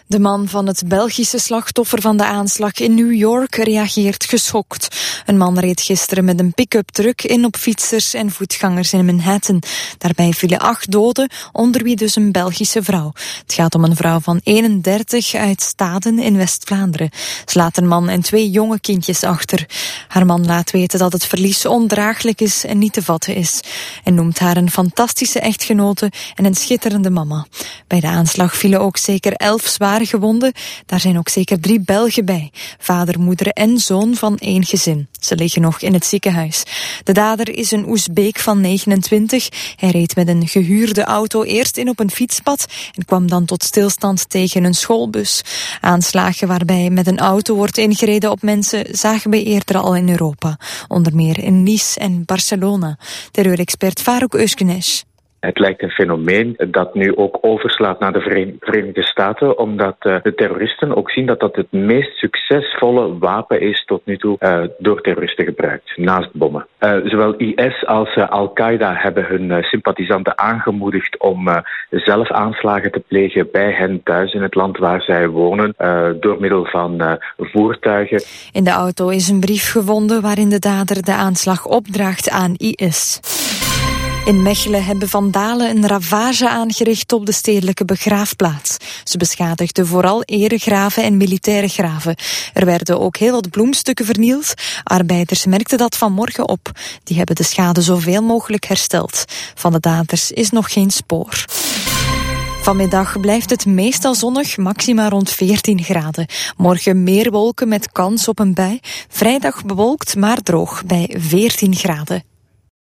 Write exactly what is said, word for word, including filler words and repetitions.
De man van het Belgische slachtoffer van de aanslag in New York reageert geschokt. Een man reed gisteren met een pick-up truck in op fietsers en voetgangers in Manhattan. Daarbij vielen acht doden, onder wie dus een Belgische vrouw. Het gaat om een vrouw van eenendertig uit Staden in West-Vlaanderen. Ze laat een man en twee jonge kindjes achter. Haar man laat weten dat het verlies ondraaglijk is en niet te vatten is. En noemt haar een fantastische echtgenote en een schitterende mama. Bij de aanslag vielen ook zeker elf zware gewonden. Daar zijn ook zeker drie Belgen bij. Vader, moeder en zoon van één gezin. Ze liggen nog in het ziekenhuis. De dader is een Oezbeek van negenentwintig. Hij reed met een gehuurde auto eerst in op een fietspad en kwam dan tot stilstand tegen een schoolbus. Aanslagen waarbij met een auto wordt ingereden op mensen zagen we eerder al in Europa. Onder meer in Nice en Barcelona. Terreurexpert Farouk Özgüneş. Het lijkt een fenomeen dat nu ook overslaat naar de Verenigde Staten, omdat uh, de terroristen ook zien dat dat het meest succesvolle wapen is tot nu toe uh, door terroristen gebruikt, naast bommen. Uh, zowel I S als uh, Al-Qaeda hebben hun uh, sympathisanten aangemoedigd om uh, zelf aanslagen te plegen bij hen thuis in het land waar zij wonen, uh, door middel van uh, voertuigen. In de auto is een brief gevonden waarin de dader de aanslag opdraagt aan I S. In Mechelen hebben vandalen een ravage aangericht op de stedelijke begraafplaats. Ze beschadigden vooral eregraven en militaire graven. Er werden ook heel wat bloemstukken vernield. Arbeiders merkten dat vanmorgen op. Die hebben de schade zoveel mogelijk hersteld. Van de daders is nog geen spoor. Vanmiddag blijft het meestal zonnig, maxima rond veertien graden. Morgen meer wolken met kans op een bui. Vrijdag bewolkt, maar droog bij veertien graden.